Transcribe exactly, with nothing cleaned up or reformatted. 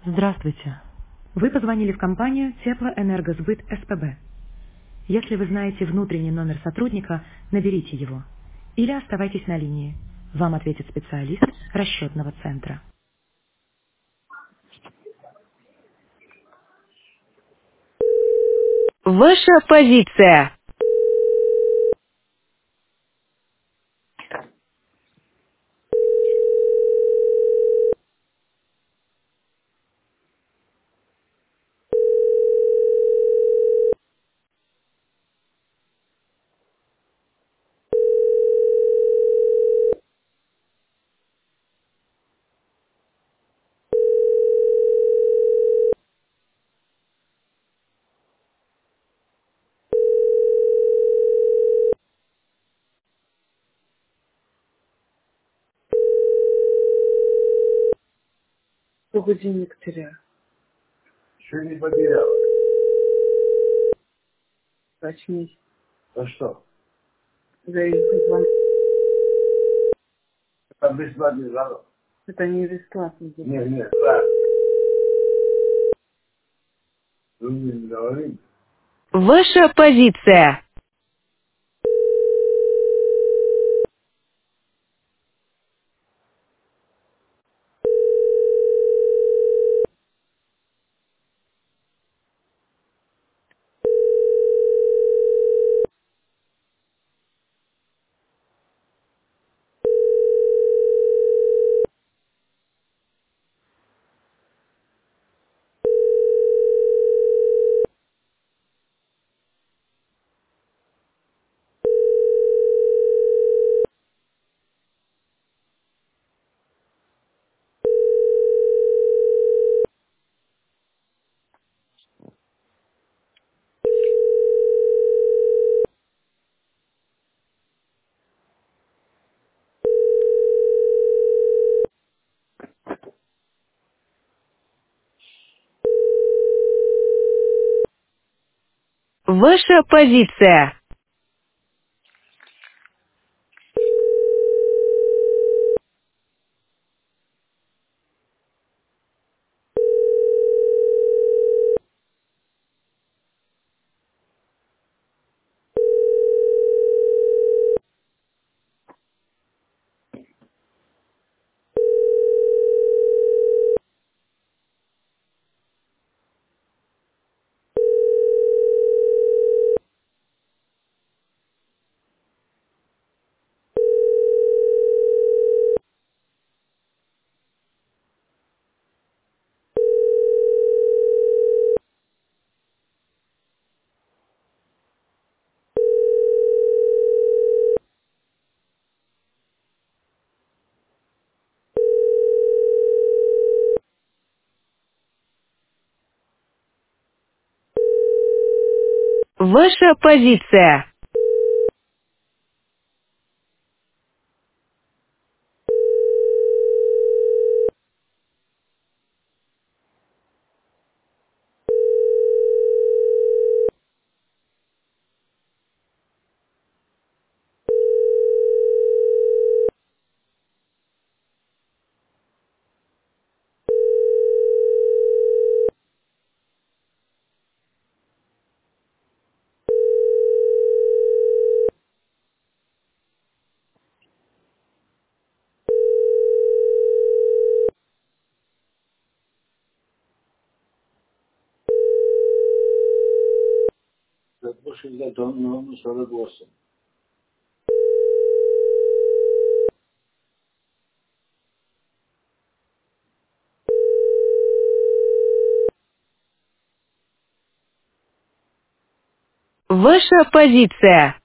Здравствуйте. Вы позвонили в компанию Теплоэнергосбыт СПБ. Если вы знаете внутренний номер сотрудника, наберите его. Или оставайтесь на линии. Вам ответит специалист расчетного центра. Ваша позиция. Сколько денег теряю? Еще не потеряла. Очнись. А что? За их звонок. Это бесплатный звонок. Это не бесплатно. Нет, нет, да. Вы мне не говорите. Ваша позиция. Ваша позиция. Ваша позиция. Да больше взять, он на сорок восемь. Ваша позиция.